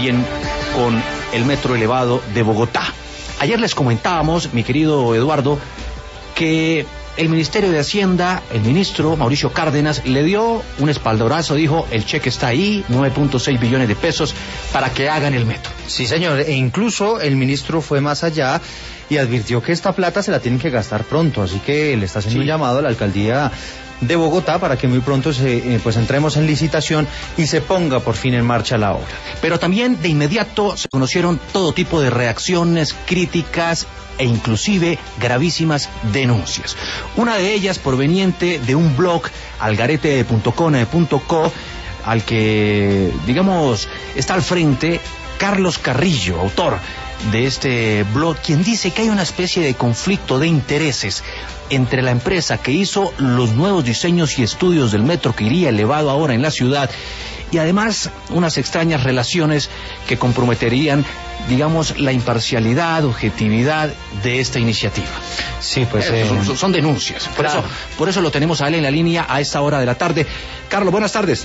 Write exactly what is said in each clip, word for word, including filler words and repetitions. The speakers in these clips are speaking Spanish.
también con el metro elevado de Bogotá. Ayer les comentábamos, mi querido Eduardo, que el Ministerio de Hacienda, el ministro Mauricio Cárdenas, le dio un espaldarazo, dijo, el cheque está ahí, nueve punto seis billones de pesos para que hagan el metro. Sí, señor, e incluso el ministro fue más allá y advirtió que esta plata se la tienen que gastar pronto, así que le está haciendo sí. un llamado a la alcaldía de Bogotá para que muy pronto se, eh, pues entremos en licitación y se ponga por fin en marcha la obra. Pero también de inmediato se conocieron todo tipo de reacciones, críticas e inclusive gravísimas denuncias. Una de ellas proveniente de un blog, algarete punto com punto co, al que, digamos, está al frente Carlos Carrillo, autor de este blog, quien dice que hay una especie de conflicto de intereses entre la empresa que hizo los nuevos diseños y estudios del metro que iría elevado ahora en la ciudad y además unas extrañas relaciones que comprometerían, digamos, la imparcialidad, objetividad de esta iniciativa. Sí, pues eh, son, son denuncias. Por claro. eso, por eso lo tenemos a él en la línea a esta hora de la tarde. Carlos, buenas tardes.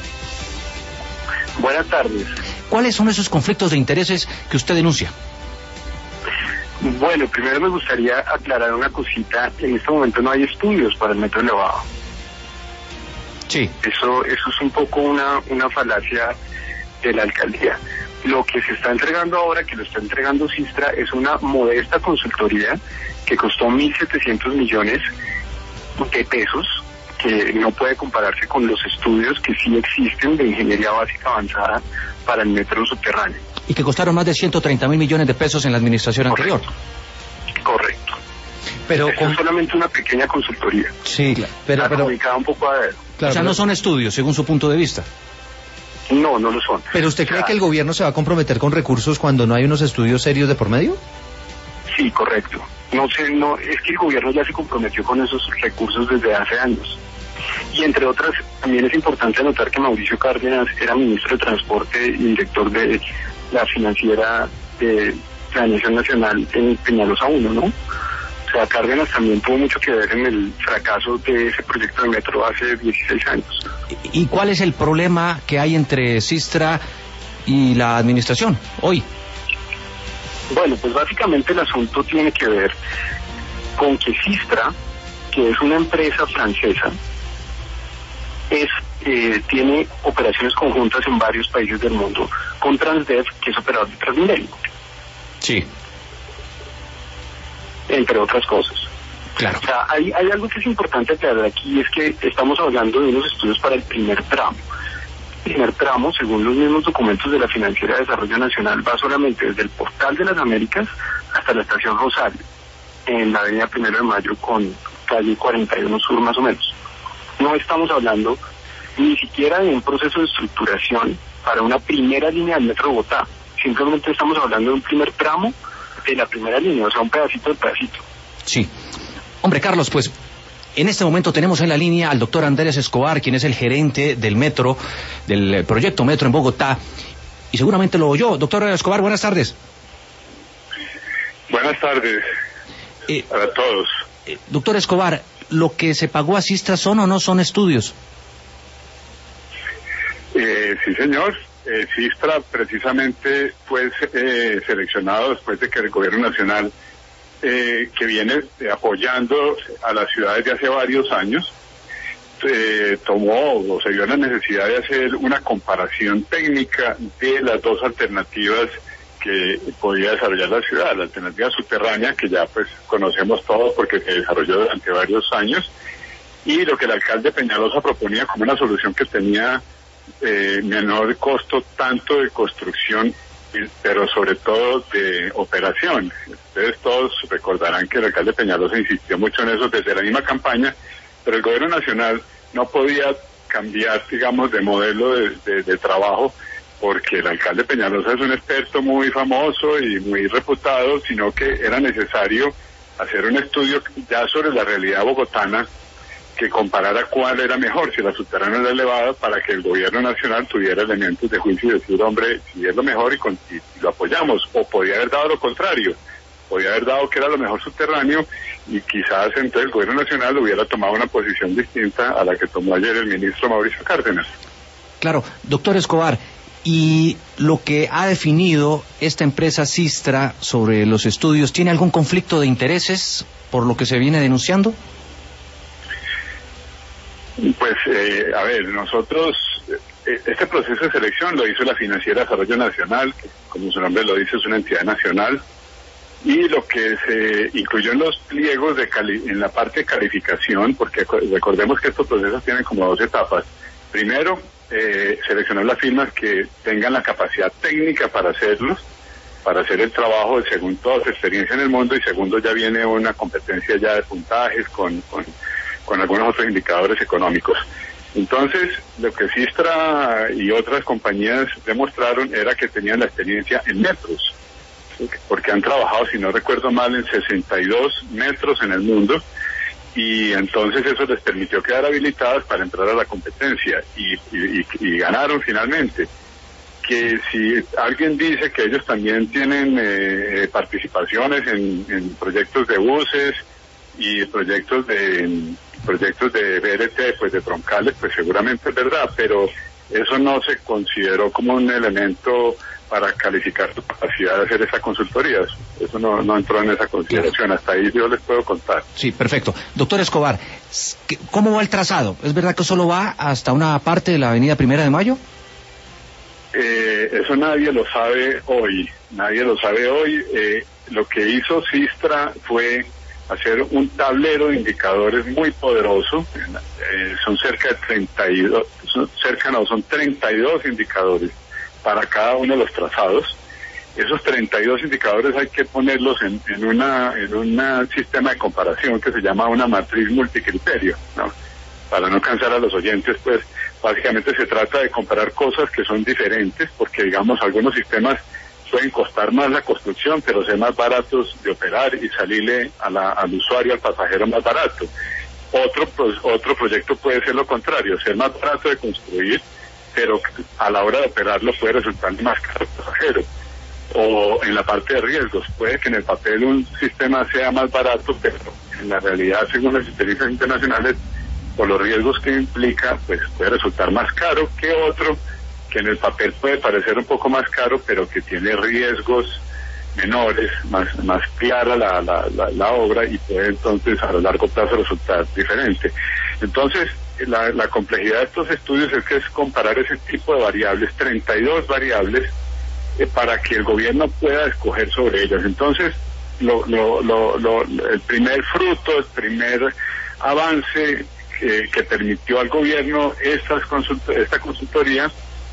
Buenas tardes. ¿Cuáles son esos conflictos de intereses que usted denuncia? Bueno, primero me gustaría aclarar una cosita. En este momento no hay estudios para el metro elevado. Sí. Eso, eso es un poco una, una falacia de la alcaldía. Lo que se está entregando ahora, que lo está entregando Sistra, es una modesta consultoría que costó mil setecientos millones de pesos, que no puede compararse con los estudios que sí existen de ingeniería básica avanzada para el metro subterráneo. Y que costaron más de ciento treinta mil millones de pesos en la administración Correcto. anterior. Correcto. Pero Eso con... es solamente una pequeña consultoría. Sí, pero... Está pero... comunicada un poco a... Claro, o sea, pero... no son estudios, según su punto de vista. No, no lo son. ¿Pero usted cree o sea, que el gobierno se va a comprometer con recursos cuando no hay unos estudios serios de por medio? Sí, correcto. No sé, no, es que el gobierno ya se comprometió con esos recursos desde hace años. Y entre otras, también es importante anotar que Mauricio Cárdenas era ministro de Transporte y director de la financiera de Planeación Nacional en Peñalosa uno, ¿no? O sea, Cárdenas también tuvo mucho que ver en el fracaso de ese proyecto de metro hace dieciséis años. ¿Y cuál es el problema que hay entre Sistra y la administración hoy? Bueno, pues básicamente el asunto tiene que ver con que Sistra, que es una empresa francesa, es eh, tiene operaciones conjuntas en varios países del mundo con Transdev, que es operador de Transmilenio. Sí. Entre otras cosas. Claro. O sea, hay, hay algo que es importante aclarar aquí, es que estamos hablando de unos estudios para el primer tramo. El primer tramo, según los mismos documentos de la Financiera de Desarrollo Nacional, va solamente desde el Portal de las Américas hasta la Estación Rosario, en la avenida Primero de Mayo con calle cuarenta y uno Sur más o menos. No estamos hablando ni siquiera de un proceso de estructuración para una primera línea del metro de Bogotá. Simplemente estamos hablando de un primer tramo de la primera línea, o sea, un pedacito del pedacito. Sí. Hombre, Carlos, pues en este momento tenemos en la línea al doctor Andrés Escobar, quien es el gerente del metro, del proyecto Metro en Bogotá, y seguramente lo oyó. Doctor Escobar, buenas tardes. Buenas tardes eh, para todos. Eh, doctor Escobar, ¿lo que se pagó a Sistra son o no son estudios? Eh, sí, señor. Eh, Sistra precisamente fue eh, seleccionado después de que el gobierno nacional, eh, que viene eh, apoyando a las ciudades de hace varios años, eh, tomó o se vio la necesidad de hacer una comparación técnica de las dos alternativas que podía desarrollar la ciudad. La alternativa subterránea, que ya pues conocemos todos porque se desarrolló durante varios años, y lo que el alcalde Peñalosa proponía como una solución que tenía eh, menor costo tanto de construcción, pero sobre todo de operación. Ustedes todos recordarán que el alcalde Peñalosa insistió mucho en eso desde la misma campaña, pero el gobierno nacional no podía cambiar, digamos, de modelo de, de, de trabajo, porque el alcalde Peñalosa es un experto muy famoso y muy reputado, sino que era necesario hacer un estudio ya sobre la realidad bogotana que comparara cuál era mejor, si la subterránea o la elevada, para que el gobierno nacional tuviera elementos de juicio y decir, hombre, si es lo mejor y, con, y, y lo apoyamos, o podía haber dado lo contrario, podía haber dado que era lo mejor subterráneo, y quizás entonces el gobierno nacional hubiera tomado una posición distinta a la que tomó ayer el ministro Mauricio Cárdenas. Claro, doctor Escobar, Y lo que ha definido esta empresa Sistra sobre los estudios, ¿tiene algún conflicto de intereses por lo que se viene denunciando? Pues, eh, a ver, nosotros, eh, este proceso de selección lo hizo la Financiera de Desarrollo Nacional, que como su nombre lo dice es una entidad nacional, y lo que se incluyó en los pliegos de cali en la parte de calificación, porque recordemos que estos procesos tienen como dos etapas. Primero, eh, seleccionar las firmas que tengan la capacidad técnica para hacerlos, para hacer el trabajo, según toda su experiencia en el mundo, y segundo, ya viene una competencia ya de puntajes con, con, con algunos otros indicadores económicos. Entonces, lo que Sistra y otras compañías demostraron era que tenían la experiencia en metros, porque han trabajado, si no recuerdo mal, en sesenta y dos metros en el mundo, y entonces eso les permitió quedar habilitadas para entrar a la competencia, y, y, y ganaron finalmente. Que si alguien dice que ellos también tienen eh, participaciones en, en proyectos de buses y proyectos de proyectos de B R T, pues de troncales, pues seguramente es verdad, pero eso no se consideró como un elemento para calificar tu capacidad de hacer esa consultoría. Eso no, no entró en esa consideración. Hasta ahí yo les puedo contar. Sí, perfecto. Doctor Escobar, ¿cómo va el trazado? ¿Es verdad que solo va hasta una parte de la avenida Primera de Mayo? Eh, eso nadie lo sabe hoy. Nadie lo sabe hoy. Eh, lo que hizo Sistra fue hacer un tablero de indicadores muy poderoso. Eh, son cerca de treinta y dos, son, cerca no, son treinta y dos indicadores para cada uno de los trazados. Esos treinta y dos indicadores hay que ponerlos en, en una en un sistema de comparación que se llama una matriz multicriterio, ¿no? Para no cansar a los oyentes, pues básicamente se trata de comparar cosas que son diferentes, porque digamos algunos sistemas pueden costar más la construcción, pero ser más baratos de operar y salirle a la, al usuario, al pasajero más barato. Otro, otro proyecto puede ser lo contrario, ser más barato de construir, pero a la hora de operarlo puede resultar más caro al pasajero. O en la parte de riesgos, puede que en el papel un sistema sea más barato, pero en la realidad, según las experiencias internacionales, por los riesgos que implica, pues puede resultar más caro que otro, que en el papel puede parecer un poco más caro, pero que tiene riesgos menores, más más clara la, la, la, la obra, y puede entonces a largo plazo resultar diferente. Entonces, la, la complejidad de estos estudios es que es comparar ese tipo de variables, treinta y dos variables, eh, para que el gobierno pueda escoger sobre ellas. Entonces, lo, lo, lo, lo, el primer fruto, el primer avance que, que permitió al gobierno estas consult esta consultoría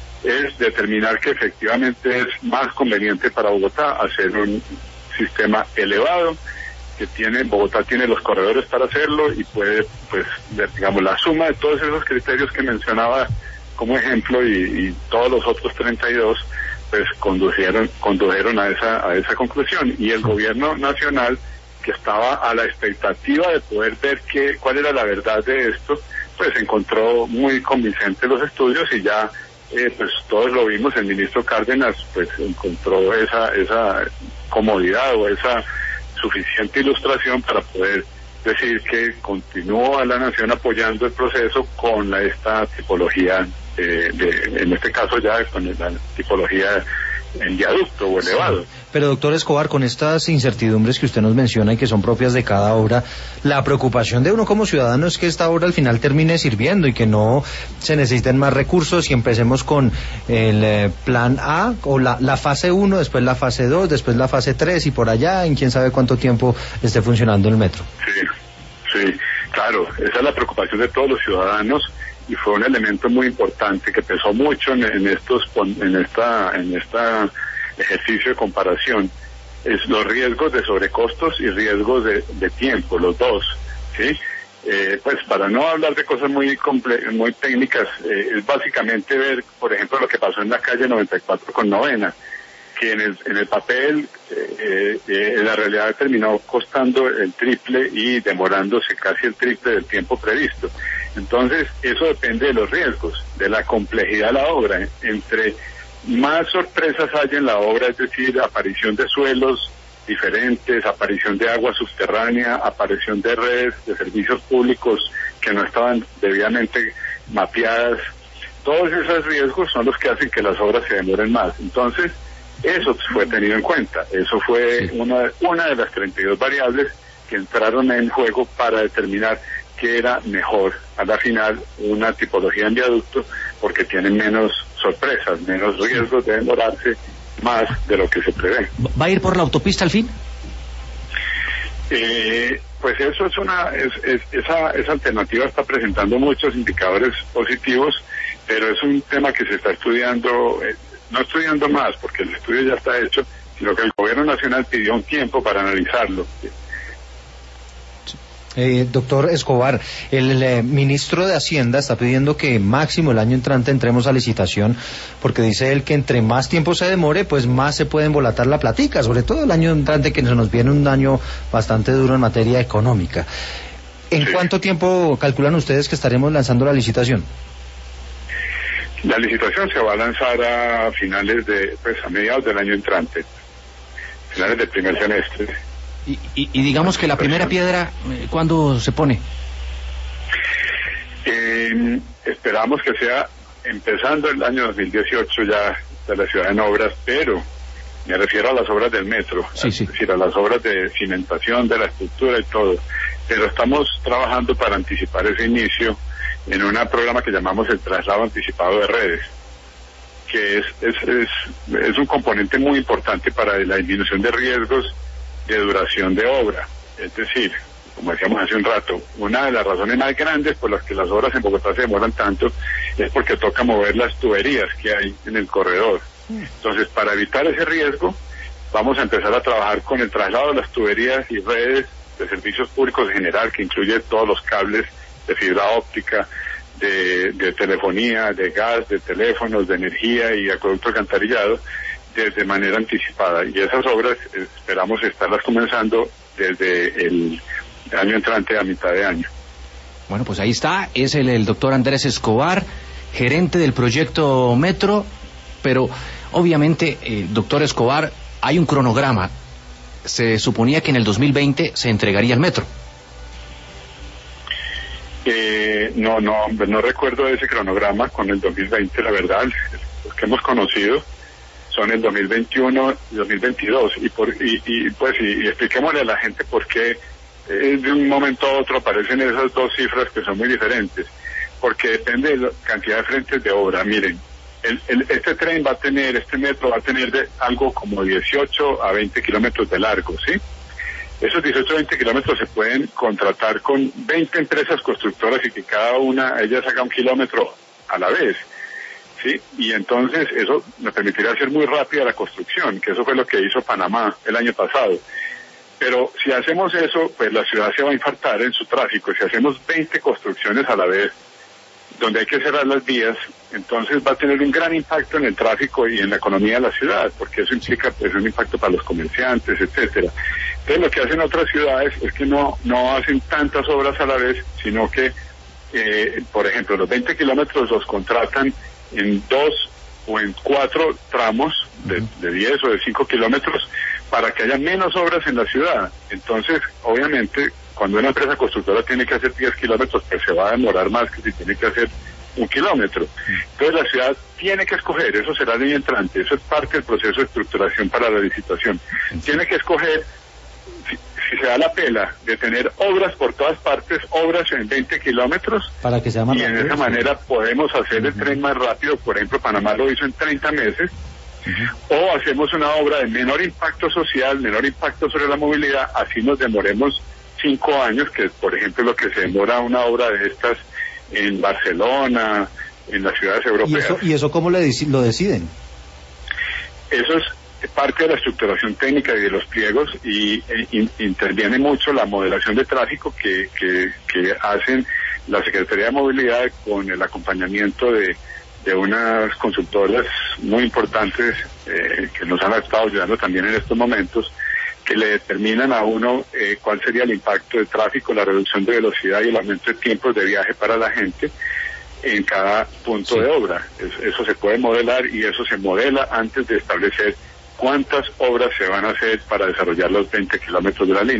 es determinar que efectivamente es más conveniente para Bogotá hacer un sistema elevado, que tiene, Bogotá tiene los corredores para hacerlo y puede, pues, digamos, la suma de todos esos criterios que mencionaba como ejemplo y, y todos los otros treinta y dos, pues conducieron, condujeron a esa, a esa conclusión. Y el gobierno nacional, que estaba a la expectativa de poder ver qué, cuál era la verdad de esto, pues encontró muy convincente los estudios y ya Eh, pues todos lo vimos. El ministro Cárdenas pues encontró esa esa comodidad o esa suficiente ilustración para poder decir que continúa a la nación apoyando el proceso con la, esta tipología eh, de, en este caso ya con la tipología en viaducto o elevado. Sí. Pero doctor Escobar, con estas incertidumbres que usted nos menciona y que son propias de cada obra, la preocupación de uno como ciudadano es que esta obra al final termine sirviendo y que no se necesiten más recursos y empecemos con el eh, plan A o la, la fase uno, después la fase dos, después la fase tres y por allá en quién sabe cuánto tiempo esté funcionando el metro. Sí, sí, claro, esa es la preocupación de todos los ciudadanos y fue un elemento muy importante que pesó mucho en, en estos en esta en esta ejercicio de comparación, es los riesgos de sobrecostos y riesgos de, de tiempo, los dos, ¿sí? Eh, pues para no hablar de cosas muy comple muy técnicas, eh, es básicamente ver, por ejemplo, lo que pasó en la calle noventa y cuatro con Novena, que en el, en el papel, eh, eh, en la realidad terminó costando el triple y demorándose casi el triple del tiempo previsto. Entonces, eso depende de los riesgos, de la complejidad de la obra. Entre más sorpresas hay en la obra, es decir, aparición de suelos diferentes, aparición de agua subterránea, aparición de redes de servicios públicos que no estaban debidamente mapeadas, Todos esos riesgos son los que hacen que las obras se demoren más. Entonces, eso fue tenido en cuenta. Eso fue sí. una, una de las treinta y dos variables que entraron en juego para determinar qué era mejor a la final una tipología en viaducto, porque tienen menos sorpresas, menos riesgos de demorarse más de lo que se prevé. ¿Va a ir por la autopista al fin? Eh, pues eso es una, es, es, esa, esa alternativa está presentando muchos indicadores positivos, pero es un tema que se está estudiando, eh, no estudiando más, porque el estudio ya está hecho, sino que el gobierno nacional pidió un tiempo para analizarlo. Eh, doctor Escobar, el, el eh, ministro de Hacienda está pidiendo que máximo el año entrante entremos a licitación, porque dice él que entre más tiempo se demore, pues más se puede embolatar la platica, sobre todo el año entrante, que se nos viene un año bastante duro en materia económica. ¿En sí. cuánto tiempo calculan ustedes que estaremos lanzando la licitación? La licitación se va a lanzar a finales de, pues a mediados del año entrante, finales del primer semestre. Y, y, y digamos que la primera piedra, ¿cuándo se pone? Eh, esperamos que sea empezando el año dos mil dieciocho ya de la ciudad en obras, pero me refiero a las obras del metro, sí, sí. es decir, a las obras de cimentación de la estructura y todo. Pero estamos trabajando para anticipar ese inicio en un programa que llamamos el traslado anticipado de redes, que es, es, es, es un componente muy importante para la disminución de riesgos de duración de obra. Es decir, como decíamos hace un rato, una de las razones más grandes por las que las obras en Bogotá se demoran tanto es porque toca mover las tuberías que hay en el corredor. Entonces, para evitar ese riesgo, vamos a empezar a trabajar con el traslado de las tuberías y redes de servicios públicos en general, que incluye todos los cables de fibra óptica, de, de telefonía, de gas, de teléfonos, de energía y acueducto alcantarillado, de manera anticipada, y esas obras eh, esperamos estarlas comenzando desde el año entrante a mitad de año. Bueno, pues ahí está, es el, el doctor Andrés Escobar, gerente del proyecto Metro, pero obviamente, eh, doctor Escobar, hay un cronograma. Se suponía que en el dos mil veinte se entregaría el metro. Eh, no, no, no recuerdo ese cronograma con el dos mil veinte, la verdad, los que hemos conocido son el dos mil veintiuno y dos mil veintidós, y, por, y, y pues y, y expliquémosle a la gente por qué eh, de un momento a otro aparecen esas dos cifras que son muy diferentes, porque depende de la cantidad de frentes de obra. Miren, el, el, este tren va a tener, este metro va a tener de algo como dieciocho a veinte kilómetros de largo, ¿sí? Esos dieciocho a veinte kilómetros se pueden contratar con veinte empresas constructoras y que cada una, ellas haga un kilómetro a la vez. ¿Sí? Y entonces eso me permitiría hacer muy rápida la construcción, que eso fue lo que hizo Panamá el año pasado. Pero si hacemos eso, pues la ciudad se va a infartar en su tráfico. Si hacemos veinte construcciones a la vez, donde hay que cerrar las vías, entonces va a tener un gran impacto en el tráfico y en la economía de la ciudad, porque eso implica pues un impacto para los comerciantes, etcétera. Entonces lo que hacen otras ciudades es que no, no hacen tantas obras a la vez, sino que, eh, por ejemplo, los veinte kilómetros los contratan en dos o en cuatro tramos de, de diez o de cinco kilómetros para que haya menos obras en la ciudad. Entonces, obviamente, cuando una empresa constructora tiene que hacer diez kilómetros, pues se va a demorar más que si tiene que hacer un kilómetro. Entonces la ciudad tiene que escoger, eso será el año entrante, eso es parte del proceso de estructuración para la licitación. Tiene que escoger, si, si se da la pela de tener obras por todas partes, obras en veinte kilómetros, para que sea más y en rápido, esa sí. manera podemos hacer Uh-huh. el tren más rápido. Por ejemplo, Panamá lo hizo en treinta meses, uh-huh. O hacemos una obra de menor impacto social, menor impacto sobre la movilidad, así nos demoremos cinco años, que por ejemplo lo que se demora una obra de estas en Barcelona, en las ciudades europeas. ¿Y eso, y eso cómo le, lo deciden? Eso es parte de la estructuración técnica y de los pliegos, y e, in, interviene mucho la modelación de tráfico que, que, que hacen la Secretaría de Movilidad con el acompañamiento de, de unas consultoras muy importantes eh, que nos han estado ayudando también en estos momentos, que le determinan a uno eh, cuál sería el impacto de tráfico, la reducción de velocidad y el aumento de tiempos de viaje para la gente en cada punto sí. de obra. Es, eso se puede modelar, y eso se modela antes de establecer cuántas obras se van a hacer para desarrollar los veinte kilómetros de la línea.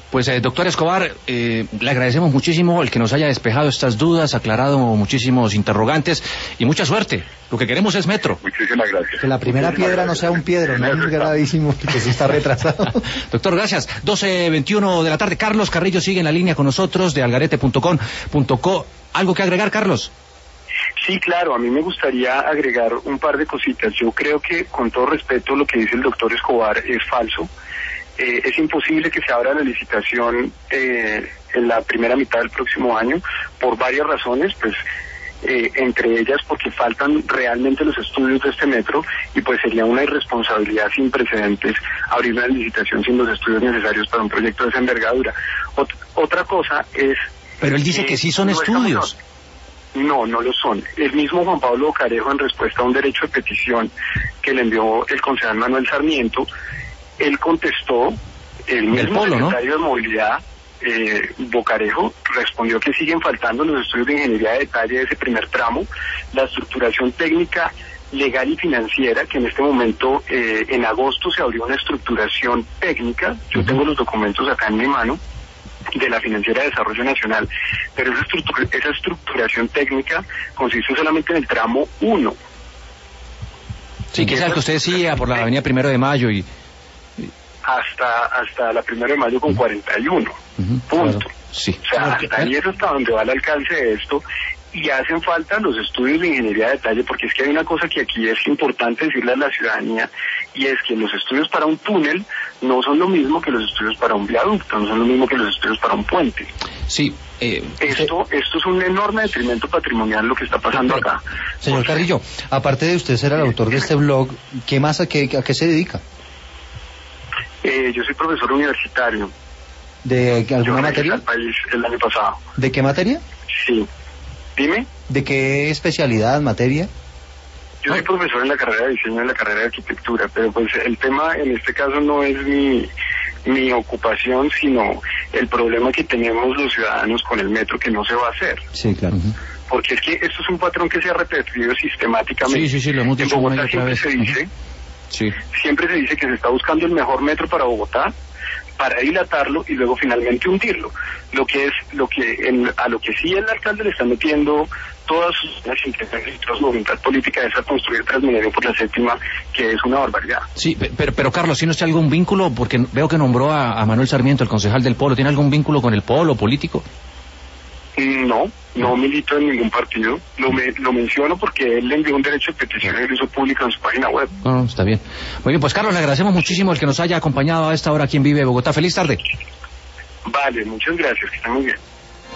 Pues, eh, doctor Escobar, eh, le agradecemos muchísimo el que nos haya despejado estas dudas, aclarado muchísimos interrogantes y mucha suerte. Lo que queremos es metro. Muchísimas gracias. Que la primera Muchísimas piedra gracias. no sea un piedro, no es gravísimo, que sí está retrasado. Doctor, gracias. doce veintiuno de la tarde. Carlos Carrillo sigue en la línea con nosotros de algarete punto com punto co. ¿Algo que agregar, Carlos? Sí, claro, a mí me gustaría agregar un par de cositas. Yo creo que, con todo respeto, lo que dice el doctor Escobar es falso. Eh, es imposible que se abra la licitación eh, en la primera mitad del próximo año por varias razones, pues eh, entre ellas porque faltan realmente los estudios de este metro y pues sería una irresponsabilidad sin precedentes abrir una licitación sin los estudios necesarios para un proyecto de esa envergadura. Ot- otra cosa es... Pero él dice eh, que sí son no estudios. estamos- No, no lo son. El mismo Juan Pablo Bocarejo, en respuesta a un derecho de petición que le envió el concejal Manuel Sarmiento, él contestó, el mismo polo, ¿no? secretario de Movilidad, eh, Bocarejo, respondió que siguen faltando los estudios de ingeniería de detalle de ese primer tramo, la estructuración técnica, legal y financiera, que en este momento, eh, en agosto se abrió una estructuración técnica, yo Ujú. tengo los documentos acá en mi mano, de la Financiera de Desarrollo Nacional, pero esa, estructura, esa estructuración técnica consiste solamente en el tramo uno. Sí, que es el que usted decía por la avenida Primero de Mayo y... hasta hasta la primera de mayo con cuarenta y uno. Ujú, Punto. claro, sí. O sea, hasta ahí es hasta donde va el alcance de esto, y hacen falta los estudios de ingeniería de detalle, porque es que hay una cosa que aquí es importante decirle a la ciudadanía, y es que los estudios para un túnel no son lo mismo que los estudios para un viaducto, no son lo mismo que los estudios para un puente. Sí, eh, Esto esto es un enorme detrimento patrimonial lo que está pasando acá. Señor Carrillo, aparte de usted ser el autor de este blog, ¿qué más a qué, a qué se dedica? Eh, yo soy profesor universitario. ¿De Yo alguna regresé materia? al país el año pasado. ¿De qué materia? Sí. Dime. ¿De qué especialidad, materia? Yo soy profesor en la carrera de diseño y en la carrera de arquitectura, pero pues el tema en este caso no es mi, mi ocupación, sino el problema que tenemos los ciudadanos con el metro, que no se va a hacer. Sí, claro. Porque es que esto es un patrón que se ha repetido sistemáticamente. Sí, sí, sí, lo hemos En dicho una y Bogotá otra siempre vez. se dice, sí. siempre se dice que se está buscando el mejor metro para Bogotá, para dilatarlo y luego finalmente hundirlo. Lo que es, lo que en, a lo que sí el alcalde le está metiendo todas sus intenciones y toda su voluntad política es a construir Transmilenio por la séptima, que es una barbaridad. Sí, pe- pero, pero Carlos, ¿tiene usted algún vínculo? Porque veo que nombró a, a Manuel Sarmiento, el concejal del Polo. ¿Tiene algún vínculo con el Polo político? No, no milito en ningún partido. Lo, me, lo menciono porque él le envió un derecho de petición y lo hizo público en su página web. No, no, está bien. Muy bien, pues Carlos, le agradecemos muchísimo el que nos haya acompañado a esta hora aquí en Vive Bogotá. Feliz tarde. Vale, muchas gracias, que estén muy bien.